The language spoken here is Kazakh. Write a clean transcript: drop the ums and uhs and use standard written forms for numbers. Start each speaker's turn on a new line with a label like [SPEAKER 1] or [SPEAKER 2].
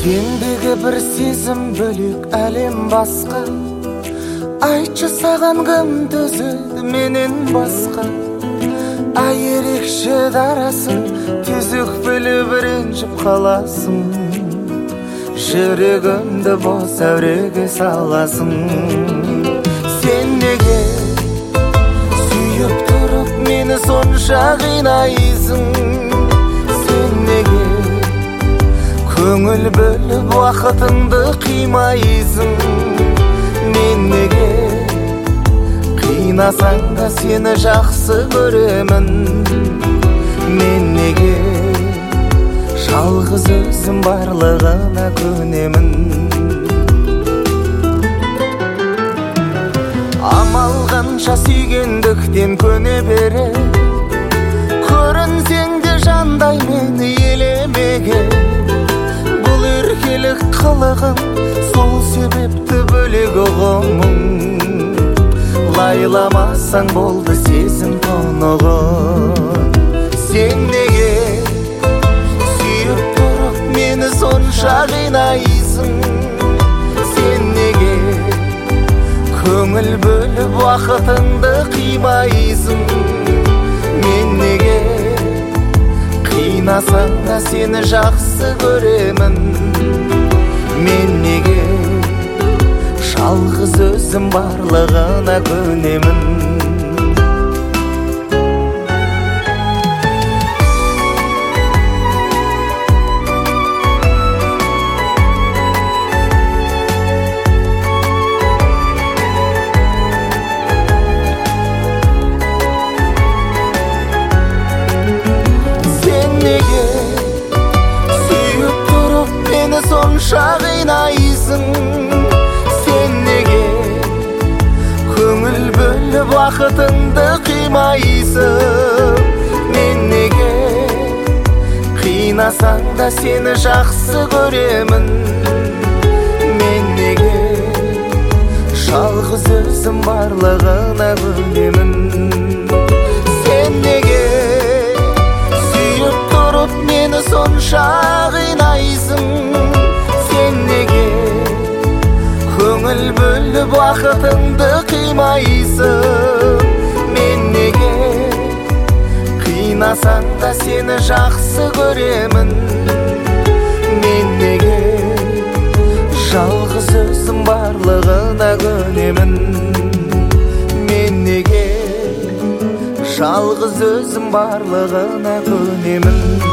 [SPEAKER 1] Сендегі бір сезім бөлек, әлем басқа. Айтшы саған кім төзеді менен басқа. Ай ерекше дарасың, түзік біліп ренжіп қаласың. Жүрегімді бос әуреге саласың. Сен неге сүйіп тұрып мені сонша қинайсың? Сен неге көңіл бөліп уақытыңды қимайсың? Мен неге қинасаң да сені жақсы көремін? Мен неге жалғыз өзім барлығына көнемін? Амал қанша сүйгендіктен көне бере, көрінсең де жандай мені елемеге. Бұл еркелік қылығың, сол себепті бөлек ұғымың. Лайламасаң болды сезім тұнығын. Сен неге сүйіп тұрып мені сонша қинайсың? Сен неге көңіл бөліп уақытыңды қимайсың? Мен неге қинасаң да сені жақсы көремін? Мен неге жалғыз өзім барлығына көнемін? Сен неге сүйіп тұрып мені сонша қинайсың? Сен неге көңіл бөліп уақытыңды қимайсың? Мен неге қинасаң да сені жақсы көремін? Мен неге жалғыз өзім барлығына көнемін? Сен неге сүйіп тұрып мені сонша қинайсың? Сен неге көңіл бөліп уақытыңды қимайсың? Мен неге қинасаң да сені жақсы көремін? Мен неге жалғыз өзім барлығына көнемін? Мен неге жалғыз өзім барлығына көнемін?